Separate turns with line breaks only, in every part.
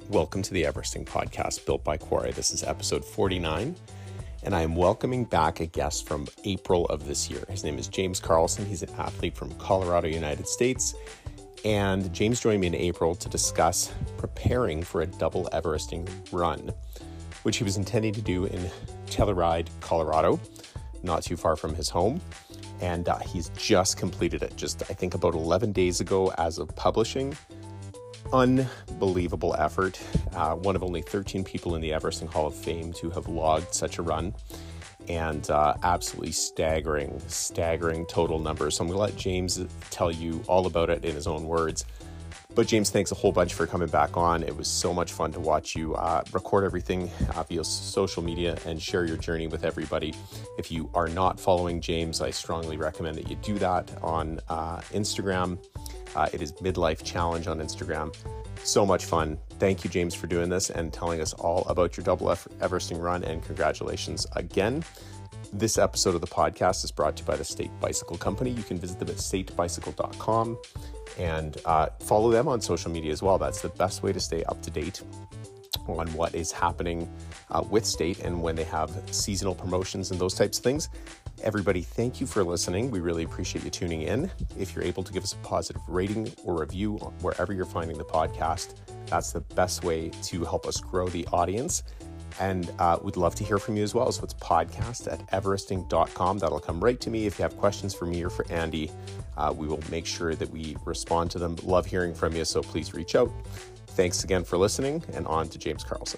Welcome to the Everesting Podcast, built by Quarry. This is episode 49, and I am welcoming back a guest from April of this year. His name is James Carlson. He's an athlete from Colorado, United States, and James joined me in April to discuss preparing for a double Everesting run, which he was intending to do in Telluride, Colorado, not too far from his home. And he's just completed it, I think about 11 days ago as of publishing. Unbelievable effort. One of only 13 people in the Everesting Hall of Fame to have logged such a run, and absolutely staggering total numbers. So I'm going to let James tell you all about it in his own words. But James, thanks a whole bunch for coming back on. It was so much fun to watch you record everything via social media and share your journey with everybody. If you are not following James, I strongly recommend that you do that on Instagram. It is Midlife Challenge on Instagram. So much fun. Thank you, James, for doing this and telling us all about your double Everesting run, and congratulations again. This episode of the podcast is brought to you by the State Bicycle Company. You can visit them at statebicycle.com and follow them on social media as well. That's the best way to stay up to date on what is happening with State and when they have seasonal promotions and those types of things. Everybody, thank you for listening. We really appreciate you tuning in. If you're able to give us a positive rating or review wherever you're finding the podcast, that's the best way to help us grow the audience. And we'd love to hear from you as well. So it's podcast@everesting.com. That'll come right to me. If you have questions for me or for Andy, we will make sure that we respond to them. Love hearing from you, so please reach out. Thanks again for listening, and on to James Carlson.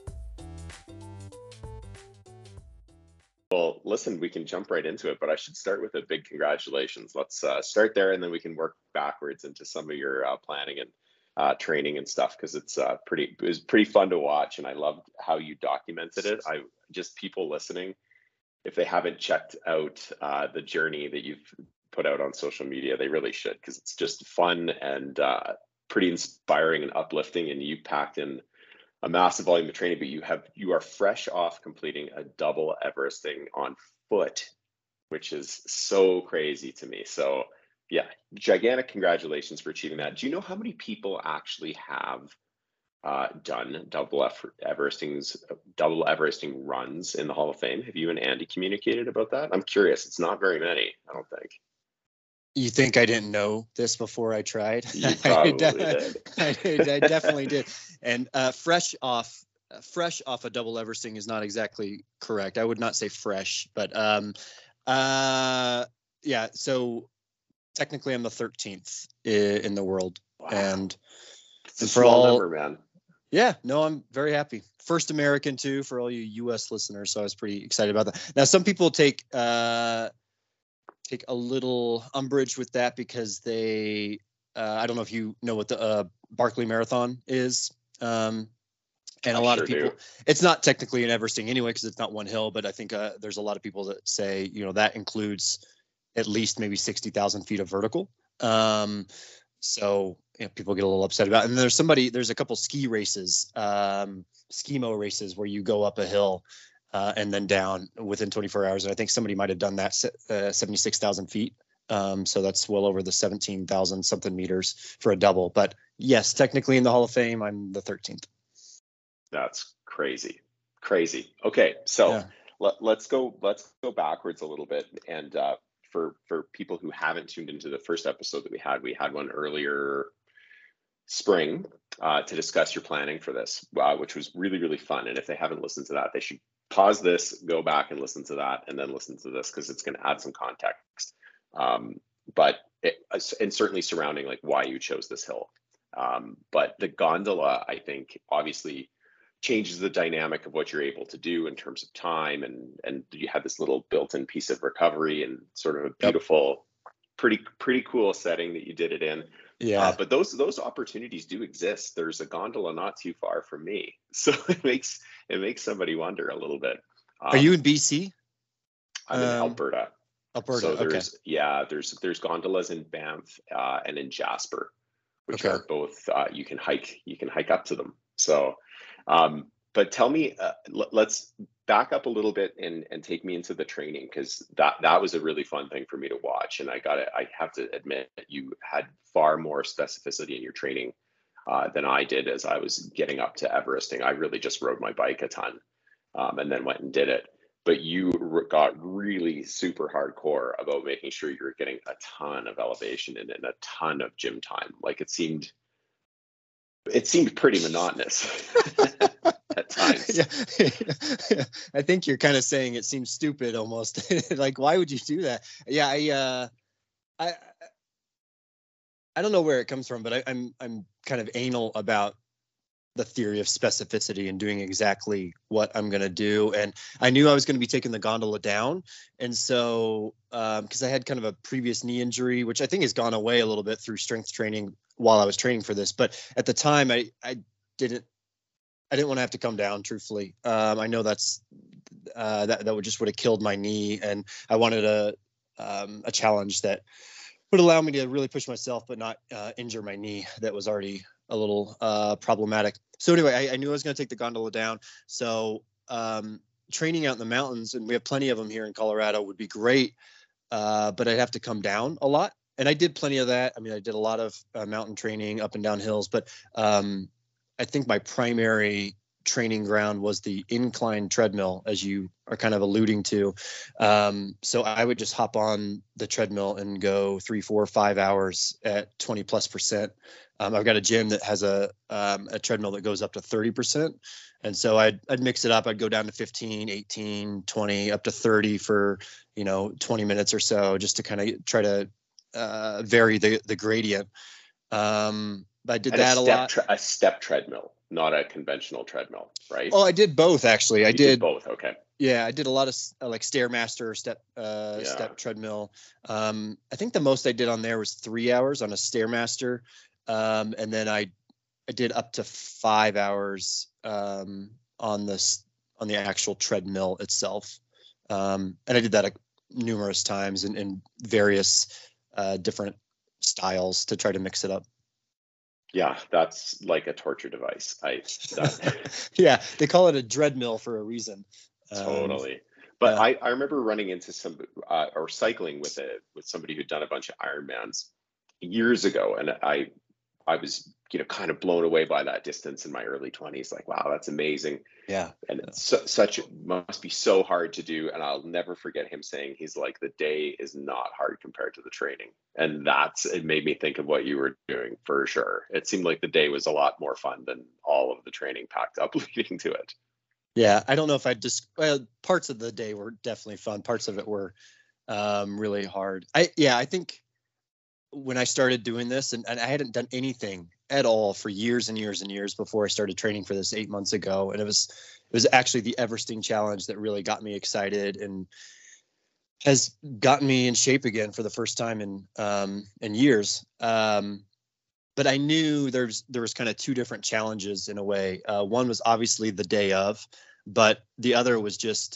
Well, listen, we can jump right into it, but I should start with a big congratulations. Let's start there, and then we can work backwards into some of your planning and training and stuff, because it was pretty fun to watch, and I loved how you documented it. People listening, if they haven't checked out the journey that you've put out on social media, they really should, because it's just fun and pretty inspiring and uplifting. And you packed in a massive volume of training, but you are fresh off completing a double Everesting on foot, which is so crazy to me. So yeah, gigantic congratulations for achieving that. Do you know how many people actually have done double Everesting runs in the Hall of Fame? Have you and Andy communicated about that? I'm curious. It's not very many, I don't think.
You think I didn't know this before I tried?
You probably did.
I definitely did. And fresh off a double Everesting is not exactly correct. I would not say fresh, but yeah. So technically, I'm the 13th in the world.
Wow.
And
it's a small number, man.
Yeah, no, I'm very happy. First American too, for all you U.S. listeners. So I was pretty excited about that. Now, some people take a little umbrage with that because they, I don't know if you know what the Barkley Marathon is. And a lot of people, it's not technically an Everesting anyway, because it's not one hill, but I think there's a lot of people that say, that includes at least maybe 60,000 feet of vertical. So people get a little upset about it. And there's a couple ski races, skimo races, where you go up a hill and then down within 24 hours. And I think somebody might have done that 76,000 feet. So that's well over the 17,000 something meters for a double. But yes, technically in the Hall of Fame, I'm the 13th.
That's crazy. Okay, so yeah. Let's go backwards a little bit. And for people who haven't tuned into the first episode that we had one earlier spring to discuss your planning for this, which was really, really fun. And if they haven't listened to that, they should pause this, go back and listen to that, and then listen to this, because it's going to add some context. And certainly surrounding like why you chose this hill. But the gondola, I think, obviously changes the dynamic of what you're able to do in terms of time, and you have this little built-in piece of recovery and sort of a beautiful, pretty cool setting that you did it in.
Yeah.
But those opportunities do exist. There's a gondola not too far from me, so it makes somebody wonder a little bit.
Are you in BC?
I'm in Alberta.
So
there's gondolas in Banff and in Jasper, which are both you can hike up to them. So, but tell me, let's back up a little bit and take me into the training, because that was a really fun thing for me to watch. And I have to admit that you had far more specificity in your training than I did as I was getting up to Everesting. I really just rode my bike a ton, and then went and did it. But you got really super hardcore about making sure you're getting a ton of elevation and a ton of gym time. Like it seemed pretty monotonous at times.
Yeah. I think you're kind of saying it seems stupid almost. Like, why would you do that? Yeah, I don't know where it comes from, but I'm kind of anal about the theory of specificity and doing exactly what I'm going to do. And I knew I was going to be taking the gondola down. And so, because I had kind of a previous knee injury, which I think has gone away a little bit through strength training while I was training for this. But at the time, I didn't want to have to come down, truthfully. I know that's that would have killed my knee. And I wanted a challenge that would allow me to really push myself, but not injure my knee that was already a little problematic. So anyway, I knew I was going to take the gondola down. So training out in the mountains, and we have plenty of them here in Colorado, would be great. But I'd have to come down a lot. And I did plenty of that. I mean, I did a lot of mountain training up and down hills, but I think my primary training ground was the incline treadmill, as you are kind of alluding to. So I would just hop on the treadmill and go 3, 4, 5 hours at 20+%. I've got a gym that has a treadmill that goes up to 30%. And so I'd mix it up. I'd go down to 15, 18, 20, up to 30 for, 20 minutes or so, just to kind of try to vary the gradient. I did that a lot.
A step treadmill, not a conventional treadmill, right?
Oh, I did both, actually. I did
both. Okay.
Yeah, I did a lot of like Stairmaster step treadmill. I think the most I did on there was 3 hours on a Stairmaster. And then I did up to 5 hours on the actual treadmill itself. And I did that numerous times in various different styles to try to mix it up.
Yeah, that's like a torture device.
Yeah, they call it a dreadmill for a reason.
Totally. But yeah. I remember running into some or cycling with somebody who'd done a bunch of Ironmans years ago, and I was kind of blown away by that distance in my early 20s. Like, wow, that's amazing.
Yeah.
And it's must be so hard to do. And I'll never forget him saying, he's like, the day is not hard compared to the training. And it made me think of what you were doing for sure. It seemed like the day was a lot more fun than all of the training packed up leading to it.
Yeah, I don't know if parts of the day were definitely fun. Parts of it were really hard. I think when I started doing this, and I hadn't done anything at all for years and years and years before I started training for this 8 months ago, and it was actually the Everesting challenge that really got me excited and has gotten me in shape again for the first time in years. But I knew there was kind of two different challenges in a way. One was obviously the day of, but the other was just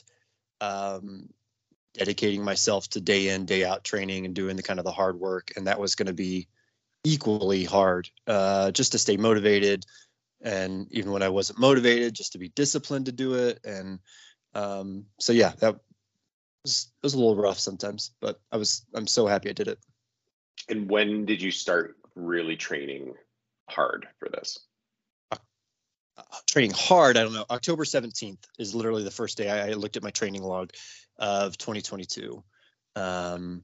dedicating myself to day in, day out training and doing the hard work. And that was going to be equally hard, just to stay motivated. And even when I wasn't motivated, just to be disciplined to do it. And so, yeah, that was a little rough sometimes, but I'm so happy I did it.
And when did you start really training hard for this?
Training hard, I don't know. October 17th is literally the first day I looked at my training log of 2022. And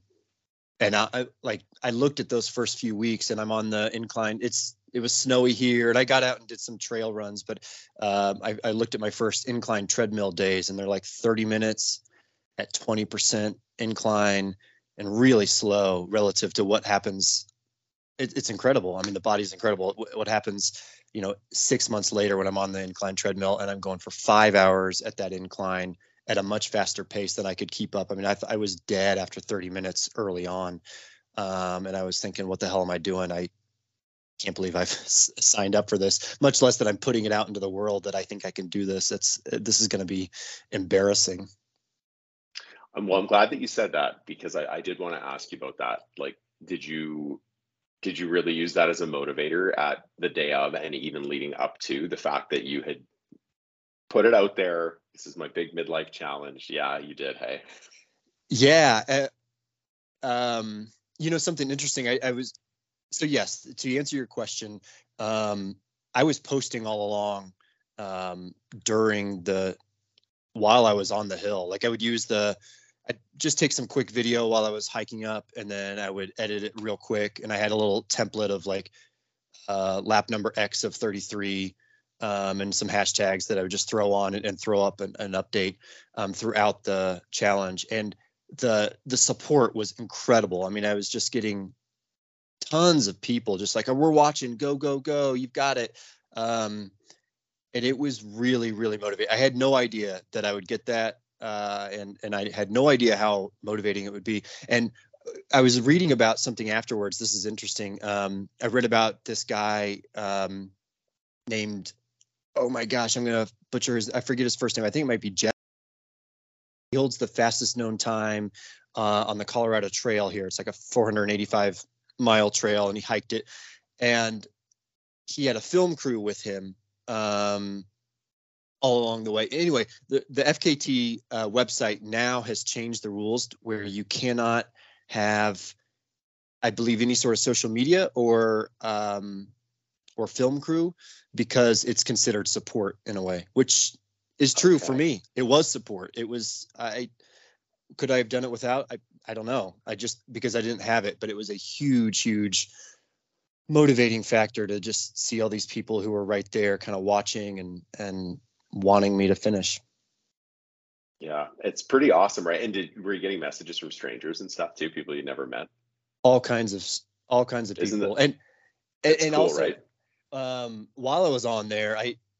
I looked at those first few weeks, and I'm on the incline. It was snowy here, and I got out and did some trail runs, but I looked at my first incline treadmill days, and they're like 30 minutes at 20% incline and really slow relative to what happens. It's incredible. I mean, the body's incredible. What happens, 6 months later when I'm on the incline treadmill and I'm going for 5 hours at that incline at a much faster pace than I could keep up. I mean, I was dead after 30 minutes early on. And I was thinking, what the hell am I doing? I can't believe I've signed up for this, much less that I'm putting it out into the world that I think I can do this. This is going to be embarrassing.
Well, I'm glad that you said that, because I did want to ask you about that. Like, did you really use that as a motivator at the day of, and even leading up to the fact that you had put it out there? This is my big midlife challenge. Yeah, you did. Hey.
Yeah. Something interesting. So yes, to answer your question, I was posting all along during while I was on the hill. Like I'd just take some quick video while I was hiking up, and then I would edit it real quick. And I had a little template of like lap number X of 33 and some hashtags that I would just throw on and throw up an update throughout the challenge. And the support was incredible. I mean, I was just getting tons of people just like, oh, we're watching, go, go, go, you've got it. And it was really, really motivating. I had no idea that I would get that. And I had no idea how motivating it would be. And I was reading about something afterwards. This is interesting. I read about this guy named, oh my gosh, I'm going to butcher I forget his first name. I think it might be Jeff. He holds the fastest known time on the Colorado Trail here. It's like a 485-mile trail, and he hiked it. And he had a film crew with him all along the way. Anyway, the FKT website now has changed the rules where you cannot have, I believe, any sort of social media or film crew, because it's considered support in a way, which is true for me. It was support. It was, could I have done it without? I don't know. Because I didn't have it, but it was a huge motivating factor to just see all these people who were right there kind of watching and wanting me to finish.
Yeah, it's pretty awesome, right? And were you getting messages from strangers and stuff too, people you never met?
All kinds of people. And
cool,
also,
right?
While I was on there,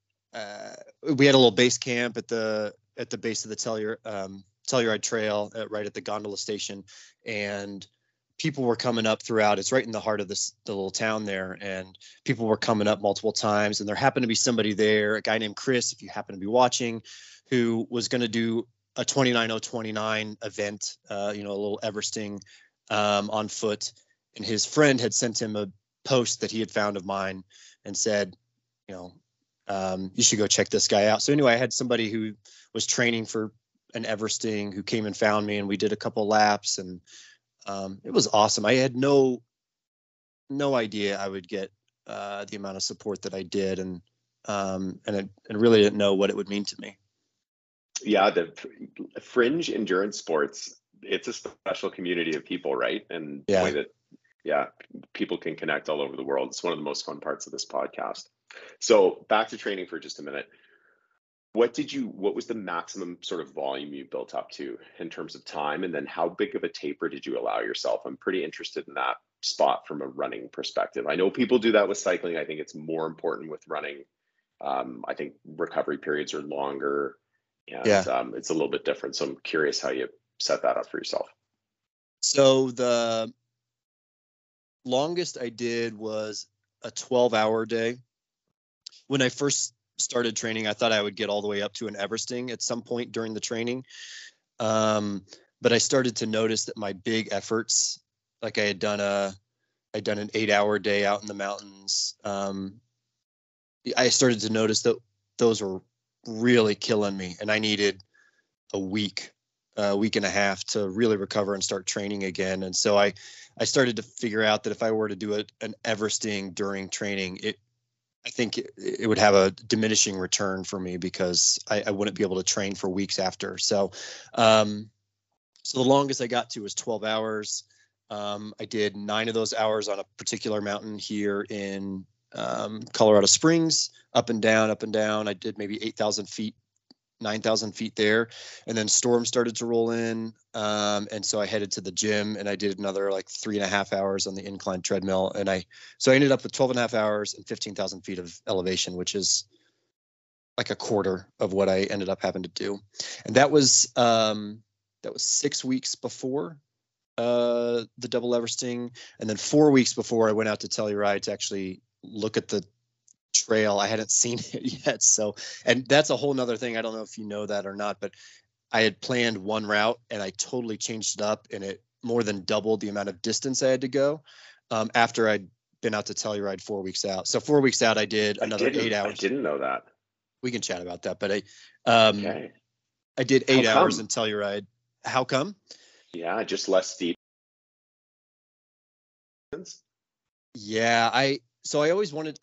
we had a little base camp at the base of the Telluride Trail, right at the gondola station, and people were coming up throughout. It's right in the heart of the little town there, and people were coming up multiple times. And there happened to be somebody there, a guy named Chris, if you happen to be watching, who was going to do a 29029 event, a little Everesting on foot. And his friend had sent him a post that he had found of mine and said, you should go check this guy out. So anyway, I had somebody who was training for an Everesting who came and found me, and we did a couple laps, and it was awesome. I had no idea I would get the amount of support that I did, and I really didn't know what it would mean to me.
Yeah, the fringe endurance sports, it's a special community of people, right? And the way that, people can connect all over the world. It's one of the most fun parts of this podcast. So back to training for just a minute. What was the maximum sort of volume you built up to in terms of time? And then how big of a taper did you allow yourself? I'm pretty interested in that spot from a running perspective. I know people do that with cycling. I think it's more important with running. I think recovery periods are longer, and it's a little bit different. So I'm curious how you set that up for yourself.
So the longest I did was a 12-hour day. When I first started training, I thought I would get all the way up to an Everesting at some point during the training. But I started to notice that my big efforts, like I'd done an 8-hour day out in the mountains. I started to notice that those were really killing me, and I needed a week and a half to really recover and start training again. And so I started to figure out that if I were to do an Everesting during training, I think it would have a diminishing return for me, because I wouldn't be able to train for weeks after. So the longest I got to was 12 hours. I did 9 of those hours on a particular mountain here in Colorado Springs, up and down. I did maybe 8,000 feet, 9,000 feet there. And then storms started to roll in. And so I headed to the gym, and I did another like 3.5 hours on the incline treadmill. And so I ended up with 12.5 hours and 15,000 feet of elevation, which is like a quarter of what I ended up having to do. And that was 6 weeks before the double Everesting. And then 4 weeks before I went out to Telluride to actually look at the trail. I hadn't seen it yet. So, and that's a whole nother thing. I don't know if you know that or not, but I had planned one route and I totally changed it up, and it more than doubled the amount of distance I had to go after I'd been out to Telluride 4 weeks out. So 4 weeks out, I did another 8 hours.
I didn't know that.
We can chat about that, but I did 8 hours in Telluride. How come?
Yeah, just less steep.
Yeah, so I always wanted,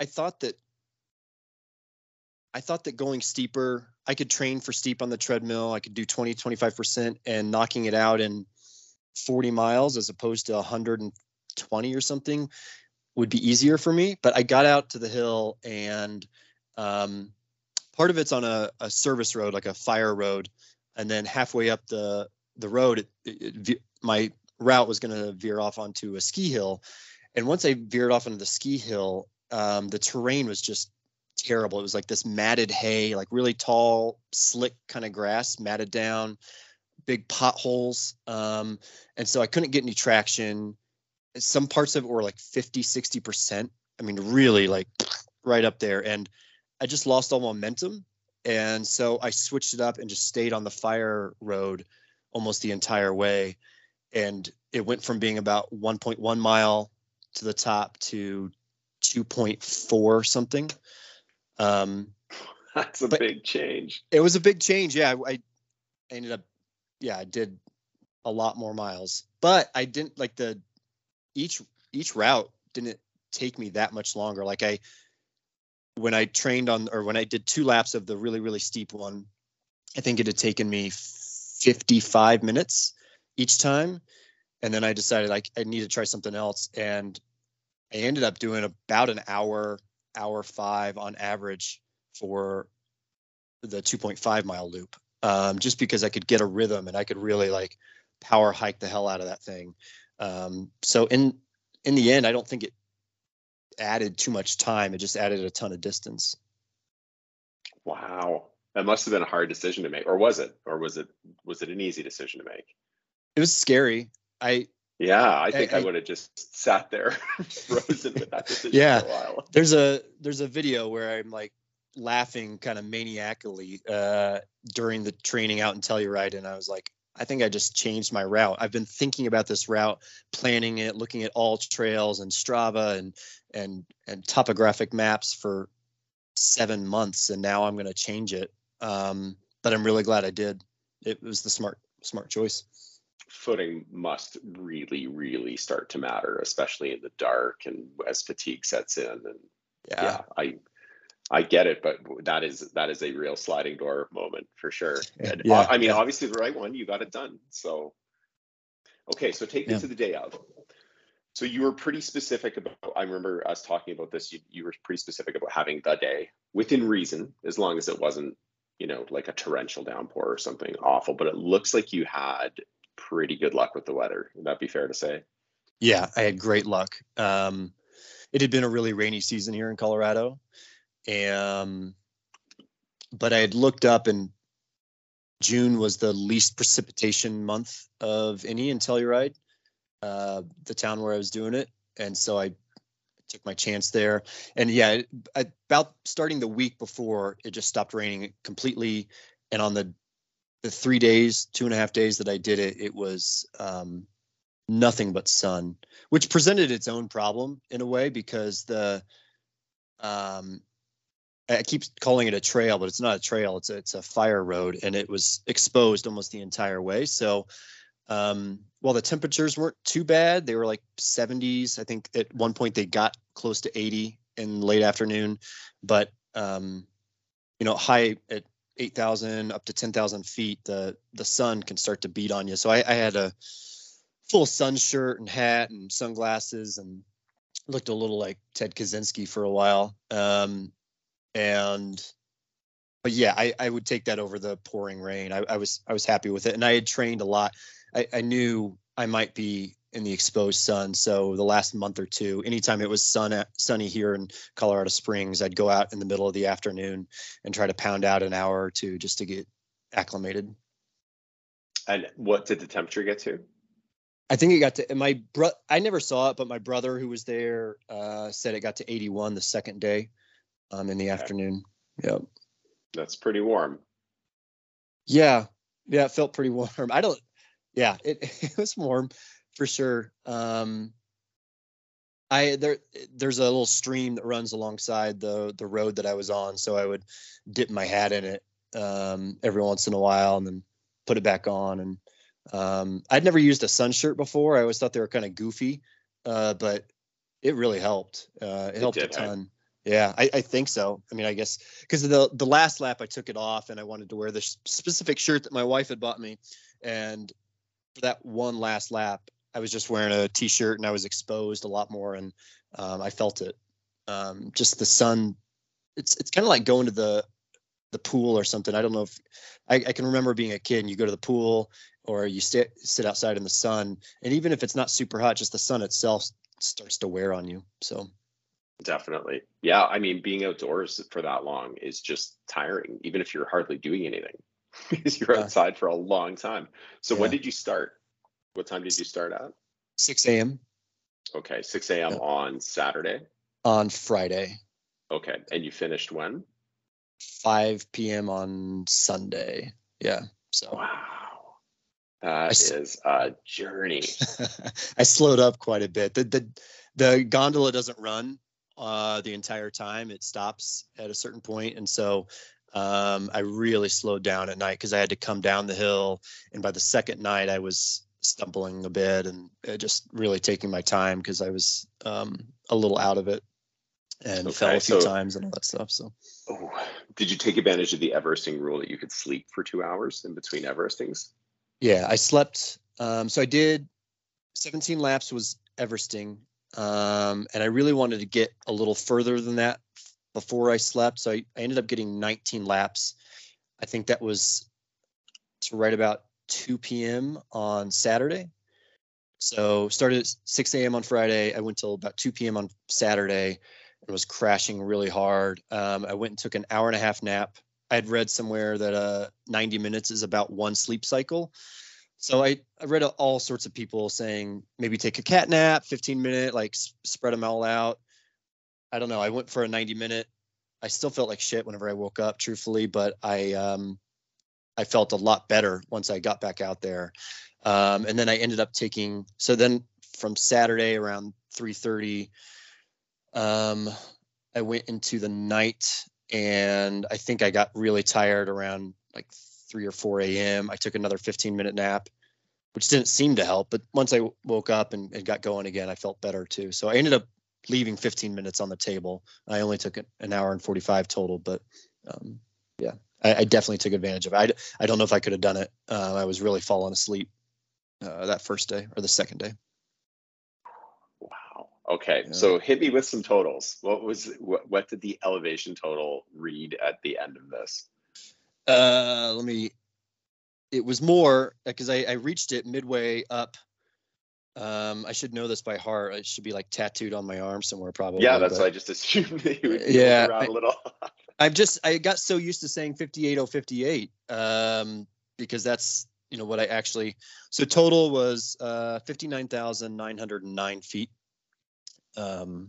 I thought that going steeper, I could train for steep on the treadmill. I could do 20, 25% and knocking it out in 40 miles as opposed to 120 or something would be easier for me. But I got out to the hill, and part of it's on a service road, like a fire road. And then halfway up the road, my route was going to veer off onto a ski hill. And once I veered off into the ski hill, the terrain was just terrible. It was like this matted hay, like really tall, slick kind of grass, matted down, big potholes. And so I couldn't get any traction. Some parts of it were like 50, 60%. I mean, really like right up there. And I just lost all momentum. And so I switched it up and just stayed on the fire road almost the entire way. And it went from being about 1.1 mile to the top to 2.4 something.
That's a big change.
It was a big change. Yeah. I ended up, I did a lot more miles, but I didn't like each route didn't take me that much longer. Like when I did 2 laps of the really, really steep one, I think it had taken me 55 minutes each time. And then I decided I need to try something else. And I ended up doing about an hour 5 on average for the 2.5 mile loop. Just because I could get a rhythm and I could really like power hike the hell out of that thing. So in the end, I don't think it added too much time. It just added a ton of distance.
Wow. That must have been a hard decision to make. Or was it an easy decision to make?
It was scary. I
think I would have just sat there frozen with that decision for a while.
There's a video where I'm like laughing kind of maniacally during the training out in Telluride, and I was like, I think I just changed my route. I've been thinking about this route, planning it, looking at all trails and Strava and topographic maps for 7 months, and now I'm going to change it. But I'm really glad I did. It was the smart choice.
Footing must really, really start to matter, especially in the dark and as fatigue sets in. And I get it, but that is a real sliding door moment for sure. And obviously the right one, you got it done. So, okay. So take me to the day of. So you were pretty specific about, I remember us talking about this. You were pretty specific about having the day within reason, as long as it wasn't, like a torrential downpour or something awful, but it looks like you had pretty good luck with the weather. Would that be fair to say?
Yeah, I had great luck. It had been a really rainy season here in Colorado. But I had looked up, and June was the least precipitation month of any in Telluride, the town where I was doing it. And so I took my chance there. And about starting the week before, it just stopped raining completely. And on the 3 days, 2.5 days that I did it, it was nothing but sun, which presented its own problem in a way, because I keep calling it a trail, but it's not a trail. It's a fire road, and it was exposed almost the entire way. So while the temperatures weren't too bad, they were like 70s. I think at one point they got close to 80 in late afternoon, but high at 8,000 up to 10,000 feet, the sun can start to beat on you. So I had a full sun shirt and hat and sunglasses and looked a little like Ted Kaczynski for a while. But I would take that over the pouring rain. I was happy with it, and I had trained a lot. I knew I might be in the exposed sun. So the last month or two, anytime it was sunny here in Colorado Springs, I'd go out in the middle of the afternoon and try to pound out an hour or two just to get acclimated.
And what did the temperature get to?
I think it got to I never saw it, but my brother who was there said it got to 81 the second day in the afternoon. Yep.
That's pretty warm.
Yeah, it felt pretty warm. It was warm for sure. There's a little stream that runs alongside the road that I was on, so I would dip my hat in it every once in a while and then put it back on. And I'd never used a sun shirt before. I always thought they were kind of goofy, but It really helped. It helped a
did, hey?
ton. Yeah, I think so. I mean, I guess because the last lap I took it off and I wanted to wear this specific shirt that my wife had bought me, and for that one last lap, I was just wearing a t-shirt and I was exposed a lot more, and I felt it. Just the sun. It's kind of like going to the pool or something. I don't know if I can remember being a kid and you go to the pool or you sit outside in the sun, and even if it's not super hot, just the sun itself starts to wear on you. So
definitely. Yeah. I mean, being outdoors for that long is just tiring, even if you're hardly doing anything, because you're outside for a long time. So when did you start? What time did you start at?
6 a.m.
Okay. 6 a.m. on Saturday?
On Friday.
Okay. And you finished when?
5 p.m. on Sunday. Yeah. So
wow. That is a journey.
I slowed up quite a bit. The gondola doesn't run the entire time. It stops at a certain point, and so I really slowed down at night because I had to come down the hill. And by the second night, I was stumbling a bit and just really taking my time because I was a little out of it and fell a few times and all that stuff. So,
did you take advantage of the Everesting rule that you could sleep for 2 hours in between Everestings?
Yeah, I slept. So I did 17 laps was Everesting. And I really wanted to get a little further than that before I slept. So I ended up getting 19 laps. I think that was to right about 2 p.m. on Saturday. So started at 6 a.m. on Friday. I went till about 2 p.m. on Saturday and was crashing really hard. I went and took an hour and a half nap. I had read somewhere that 90 minutes is about one sleep cycle. So I read all sorts of people saying maybe take a cat nap, 15-minute, like spread them all out. I don't know. I went for a 90-minute. I still felt like shit whenever I woke up, truthfully, but I felt a lot better once I got back out there. And then I ended up taking, so then from Saturday around 3:30, I went into the night, and I think I got really tired around like 3 or 4 a.m. I took another 15-minute nap, which didn't seem to help. But once I woke up and got going again, I felt better too. So I ended up leaving 15 minutes on the table. I only took an hour and 45 total, but yeah, I definitely took advantage of it. I don't know if I could have done it. I was really falling asleep that first day or the second day.
Wow. Okay. Yeah. So hit me with some totals. What did the elevation total read at the end of this?
It was more because I reached it midway up. I should know this by heart. It should be like tattooed on my arm somewhere, probably.
Yeah, that's why I just assumed that you would be around a little.
I got so used to saying 58,058 because that's what I actually. So total was 59,909 feet. Wow.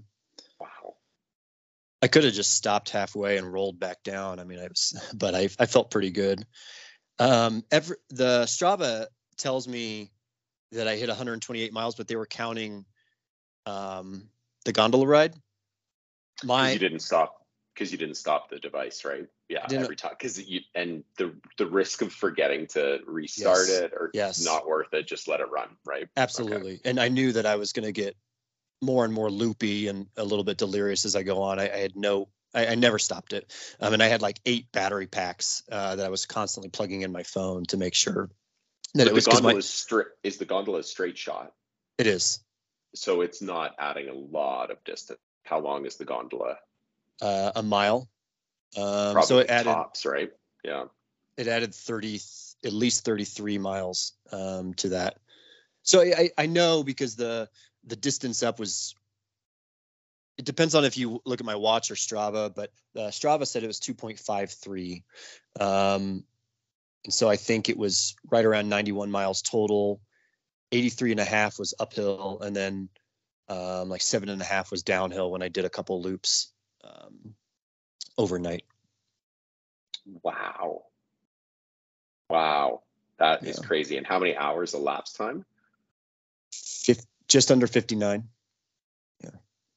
I could have just stopped halfway and rolled back down. I mean, but I felt pretty good. The Strava tells me that I hit 128 miles, but they were counting the gondola ride.
You didn't stop the device, right? Yeah, every time because the risk of forgetting to restart it or not worth it. Just let it run, right?
Absolutely. Okay. And I knew that I was going to get more and more loopy and a little bit delirious as I go on. I never stopped it. And I had like 8 battery packs that I was constantly plugging in my phone to make sure that it was.
Is the gondola a straight shot?
It is.
So it's not adding a lot of distance. How long is the gondola?
A mile.
Probably
so it added
tops, right? Yeah.
It added at least 33 miles to that. So I know because the distance up was. It depends on if you look at my watch or Strava, but Strava said it was 2.53. And so I think it was right around 91 miles total. 83.5 was uphill, and then like 7.5 was downhill when I did a couple loops overnight.
Wow. That is crazy. And how many hours elapsed time?
Just under 59. Yeah.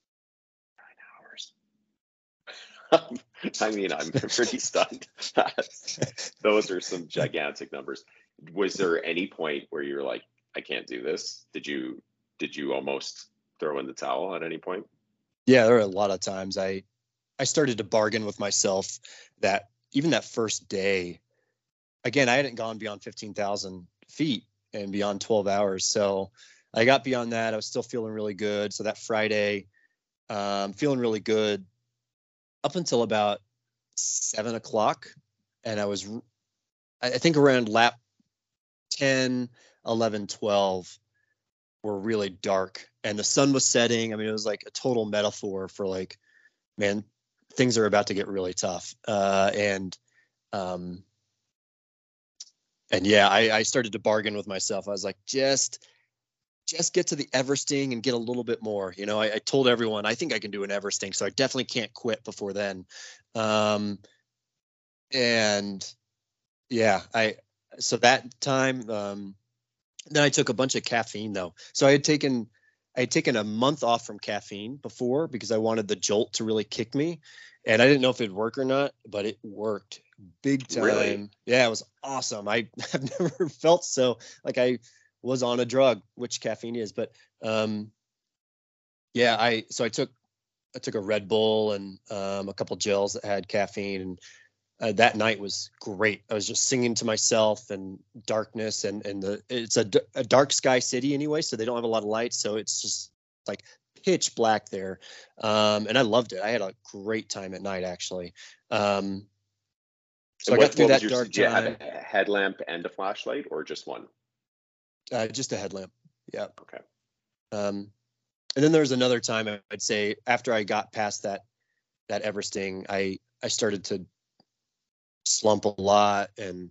9 hours. I mean, I'm pretty stunned. Those are some gigantic numbers. Was there any point where you're like, I can't do this? Did you almost throw in the towel at any point?
Yeah, there are a lot of times I started to bargain with myself that even that first day, again, I hadn't gone beyond 15,000 feet and beyond 12 hours. So I got beyond that. I was still feeling really good. So that Friday, feeling really good up until about 7 o'clock. And I think around lap 10, 11, 12 were really dark and the sun was setting. I mean, it was like a total metaphor for like, man, things are about to get really tough. And yeah, I started to bargain with myself. I was like, just get to the Everesting and get a little bit more. You know, I told everyone, I think I can do an Everesting, so I definitely can't quit before then. And yeah, so that time, then I took a bunch of caffeine though. So I had taken a month off from caffeine before because I wanted the jolt to really kick me. And I didn't know if it'd work or not, but it worked big time.
Really?
Yeah, it was awesome. I have never felt so like I was on a drug, which caffeine is. But yeah, I took a Red Bull and a couple gels that had caffeine, and that night was great. I was just singing to myself and darkness, and it's a dark sky city anyway, so they don't have a lot of lights, so it's just like pitch black there. And I loved it. I had a great time at night, actually. So I got through that dark time.
Did you have a headlamp and a flashlight, or just one?
Just a headlamp. Yeah.
Okay.
And then there was another time, I'd say, after I got past that Everesting, I started to slump a lot, and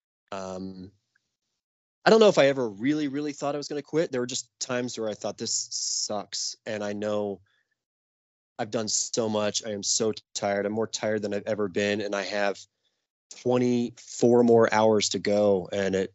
I don't know if I ever really, really thought I was going to quit. There were just times where I thought, this sucks, and I know I've done so much. I am so tired. I'm more tired than I've ever been, and I have 24 more hours to go. And it,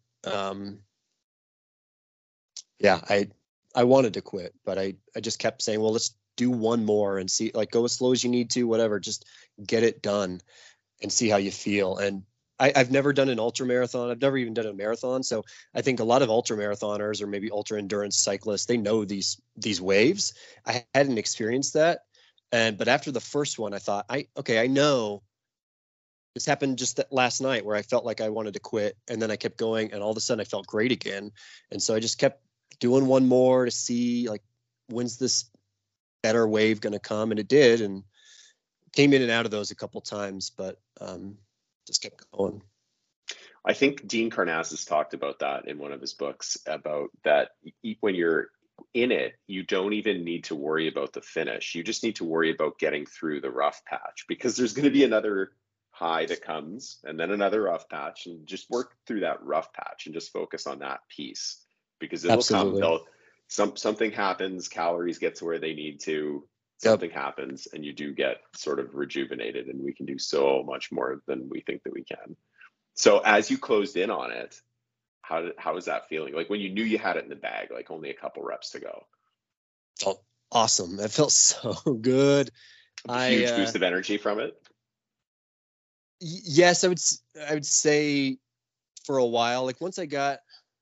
yeah, I wanted to quit, but I just kept saying, well, let's do one more and see, like, go as slow as you need to, whatever, just get it done and see how you feel. And I've never done an ultra marathon. I've never even done a marathon. So I think a lot of ultra marathoners or maybe ultra endurance cyclists, they know these waves. I hadn't experienced that. But after the first one, I thought, I know this happened just last night where I felt like I wanted to quit, and then I kept going, and all of a sudden I felt great again. And so I just kept doing one more to see, like, when's this better wave going to come? And it did, and came in and out of those a couple times, but just kept going.
I think Dean Karnazes talked about that in one of his books, about that when you're in it, you don't even need to worry about the finish. You just need to worry about getting through the rough patch, because there's going to be another high that comes and then another rough patch, and just work through that rough patch and just focus on that piece, because it'll come. Something happens, calories get to where they need to, something happens, and you do get sort of rejuvenated, and we can do so much more than we think that we can. So as you closed in on it, how was that feeling? Like when you knew you had it in the bag, like only a couple reps to go?
Felt awesome. It felt so good.
A huge boost of energy from it.
Yes, I would say for a while, like once I got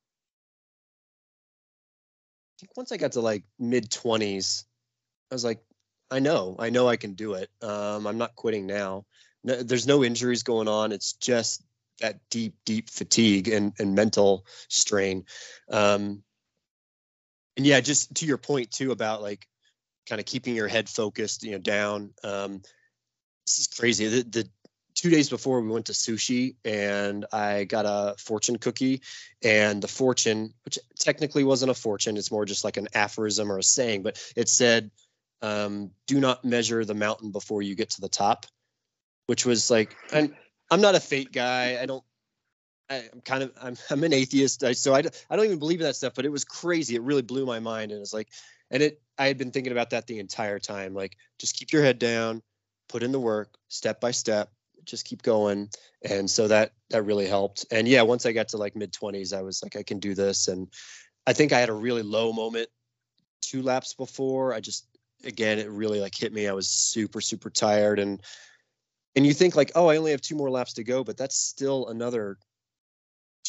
to like mid-20s, I was like, I know I can do it. I'm not quitting now. No, there's no injuries going on. It's just that deep fatigue and mental strain. And yeah, just to your point too about like kind of keeping your head focused, down. This is crazy. The 2 days before, we went to sushi, and I got a fortune cookie, and the fortune, which technically wasn't a fortune, it's more just like an aphorism or a saying, but it said, do not measure the mountain before you get to the top, which was like, I'm not a fate guy. I'm an atheist. So I don't even believe in that stuff, but it was crazy. It really blew my mind. And it's like, I had been thinking about that the entire time. Like, just keep your head down, put in the work, step by step, just keep going. And so that really helped. And yeah, once I got to like mid-20s, I was like, I can do this. And I think I had a really low moment 2 laps before. Again, it really like hit me. I was super, super tired. And you think like, oh, I only have 2 more laps to go, but that's still another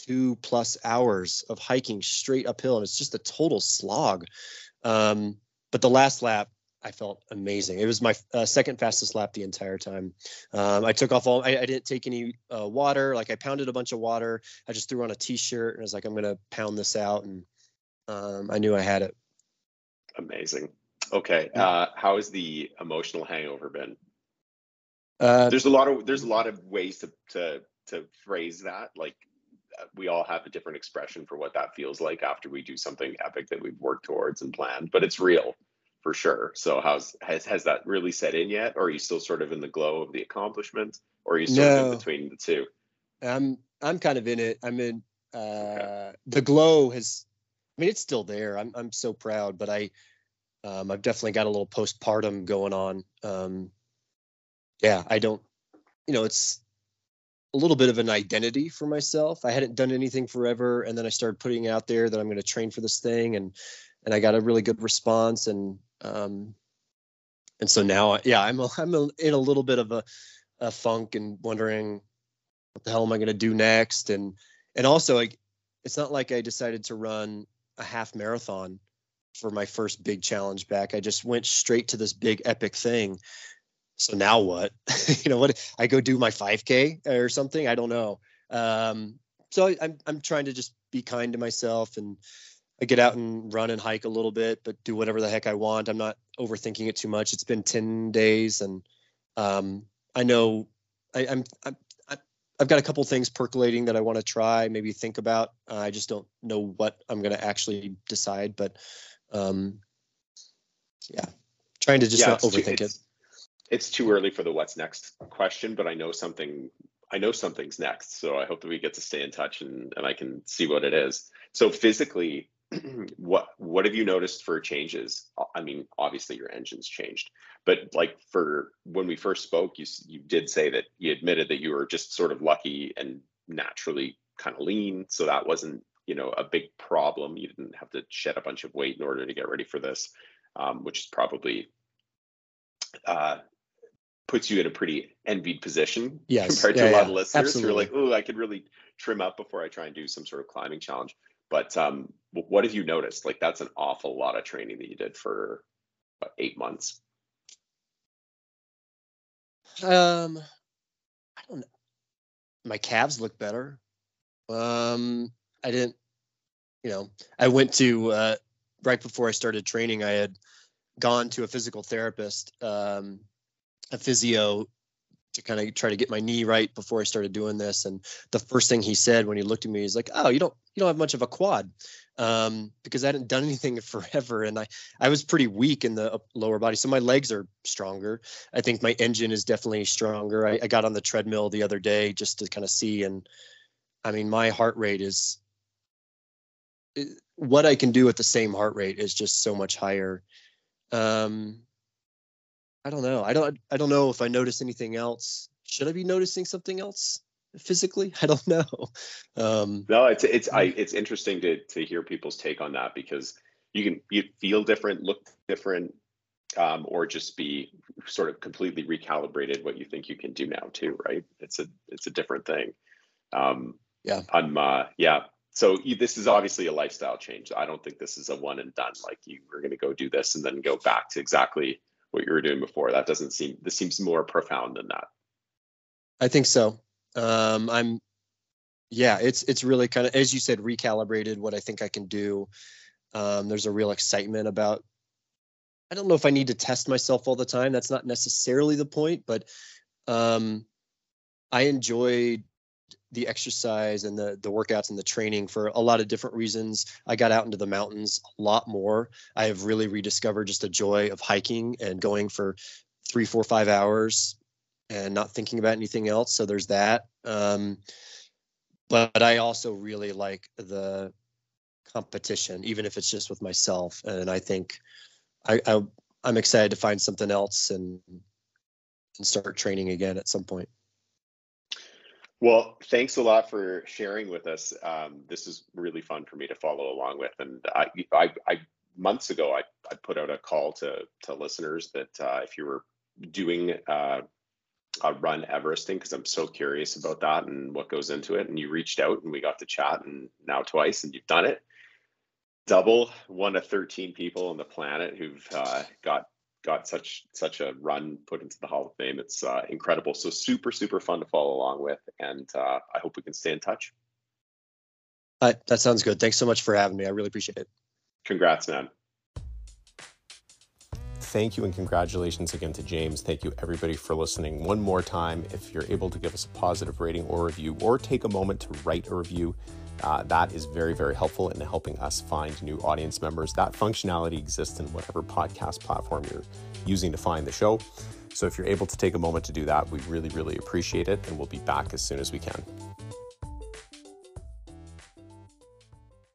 2+ hours of hiking straight uphill. And it's just a total slog. but the last lap, I felt amazing. It was my second fastest lap the entire time. I took off I didn't take any water. Like I pounded a bunch of water. I just threw on a t-shirt and I was like, I'm going to pound this out. And I knew I had it.
Amazing. Okay. How has the emotional hangover been? There's a lot of ways to phrase that. Like we all have a different expression for what that feels like after we do something epic that we've worked towards and planned, but it's real for sure. So has that really set in yet? Or are you still sort of in the glow of the accomplishment, or are you sort of in between the two?
I'm kind of in it. I'm in the glow has, I mean, it's still there. I'm so proud, but I've definitely got a little postpartum going on. Yeah, I don't, it's a little bit of an identity for myself. I hadn't done anything forever. And then I started putting out there that I'm going to train for this thing. And I got a really good response. And so now, I'm in a little bit of a funk and wondering what the hell am I going to do next? And also it's not like I decided to run a half marathon for my first big challenge back. I just went straight to this big epic thing. So now what? What I go do my 5K or something? I don't know. So I'm trying to just be kind to myself, and I get out and run and hike a little bit, but do whatever the heck I want. I'm not overthinking it too much. It's been 10 days, and I know I've got a couple things percolating that I want to try, maybe think about. I just don't know what I'm going to actually decide, but trying to just not overthink it.
It's too early for the what's next question, but I know something's next. So I hope that we get to stay in touch and I can see what it is. So physically, what have you noticed for changes? I mean, obviously your engine's changed, but like for when we first spoke, you did say that you admitted that you were just sort of lucky and naturally kind of lean. So that wasn't, a big problem. You didn't have to shed a bunch of weight in order to get ready for this, which is probably, puts you in a pretty envied position compared to a lot of listeners
absolutely.
who are like, oh, I could really trim up before I try and do some sort of climbing challenge. But what have you noticed? Like that's an awful lot of training that you did for 8 months.
I don't know. My calves look better. I didn't, I went to, right before I started training, I had gone to a physical therapist, a physio, to kind of try to get my knee right before I started doing this. And the first thing he said when he looked at me, he's like, oh, you don't have much of a quad, because I hadn't done anything in forever. And I was pretty weak in the lower body. So my legs are stronger. I think my engine is definitely stronger. I got on the treadmill the other day just to kind of see. And I mean, my heart rate what I can do at the same heart rate is just so much higher. I don't know. I don't know if I notice anything else. Should I be noticing something else physically? I don't know.
No, it's interesting to hear people's take on that, because you feel different, look different, or just be sort of completely recalibrated what you think you can do now too, right? It's a different thing. So this is obviously a lifestyle change. I don't think this is a one and done. Like you were going to go do this and then go back to exactly what you were doing before. This seems more profound than that.
I think so. It's really kind of, as you said, recalibrated what I think I can do. There's a real excitement about, I don't know if I need to test myself all the time. That's not necessarily the point, but I enjoyed the exercise and the workouts and the training for a lot of different reasons. I got out into the mountains a lot more. I have really rediscovered just a joy of hiking and going for 3, 4, 5 hours and not thinking about anything else. So there's that. But I also really like the competition, even if it's just with myself. And I think I'm excited to find something else and start training again at some point.
Well, thanks a lot for sharing with us. This is really fun for me to follow along with. And I months ago, I put out a call to listeners that if you were doing a run Everesting, because I'm so curious about that and what goes into it. And you reached out and we got to chat, and now twice, and you've done it. double one of 13 people on the planet who've got such a run put into the Hall of Fame. It's incredible. So super fun to follow along with, and I hope we can stay in touch.
That sounds good. Thanks so much for having me. I really appreciate it.
Congrats, man.
Thank you and congratulations again to James. Thank you everybody for listening. One more time, if you're able to give us a positive rating or review, or take a moment to write a review, that is very helpful in helping us find new audience members. That functionality exists in whatever podcast platform you're using to find the show. So if you're able to take a moment to do that, we really appreciate it, and we'll be back as soon as we can.